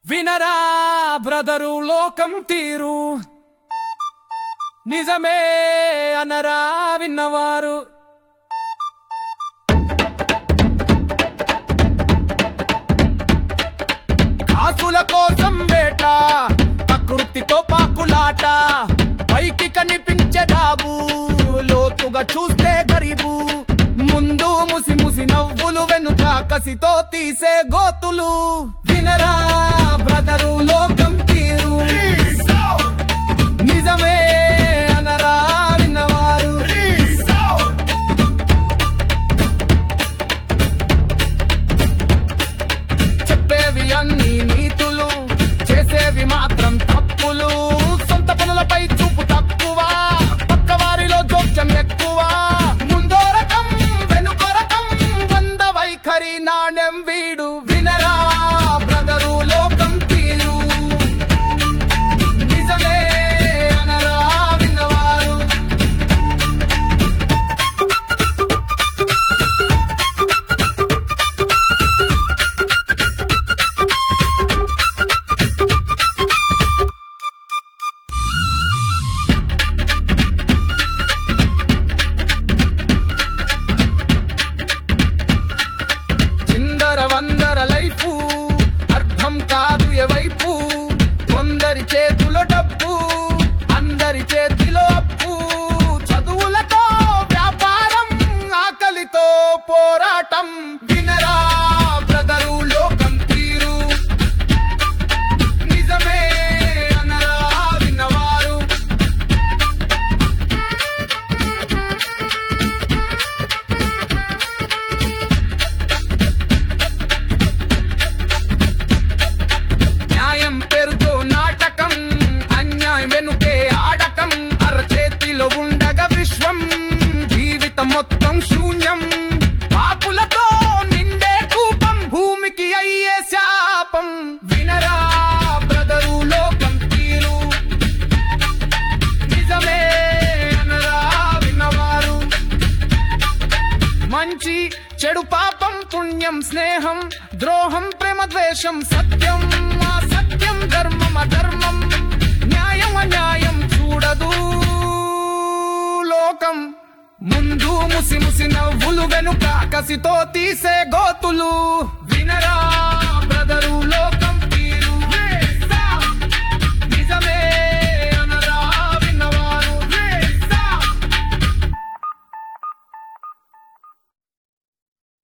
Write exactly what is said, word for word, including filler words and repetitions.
వినరా బ్రదరు లోకం తీరు, నిజమే అనరా విన్నవారు. కాసుల కోసం వేట, ప్రకృతితో పాకులాట, పైకి కనిపించే డాబు, లోతుగా చూస్తే గరీబు. ముందు ముసి ముసి నవ్వులు, వెనుక కసితో తీసే గోతులు. వినరా బ్రదరు లోకం తీరు, నిజమే అనరా విన్నవారు. చెప్పేవి అన్ని నీతులు, చేసేవి మాత్రం తప్పులు. సొంత పనులపై చూపు తక్కువ, పక్కవారిలో జోక్యం ఎక్కువ. ముందో రకం వెనుకో రకం, వంద వైఖరి నాణ్యం వీడు. వినరా బ్రదరు లోకం తీరు, నిజమే అనరా విన్నవారు. చిందర వందర లైఫు, అర్థం కాదు ఎవైపు. కొందరి చేతిలో డబ్బు, అందరి చేతిలో అప్పు. చదువులతో వ్యాపారం, ఆకలితో పోరాటం. వినరా బ్రదరు లోకం తీరు, నిజమే అనరా విన్నవారు. న్యాయం పేరుతో నాటకం, అన్యాయం వెనుకే ఆడకం. అరచేతిలో ఉండగా విశ్వం, జీవితం మొత్తం శూన్యం. పాపులతో నిండే కూపం, భూమికి అయ్యే శాపం. వినరా బ్రదరు లోకం తీరు, నిజమే అనరా విన్నవారు. మంచి చెడు పాపం, పుణ్యం స్నేహం, ద్రోహం ప్రేమ ద్వేషం. సత్యం అసత్యం, ధర్మం అధర్మం, న్యాయం అన్యాయం చూడదు లోకం. ముందు ముసి ముసి నవ్వులు, వెనుక కసితో తీసే గోతులు. వినరా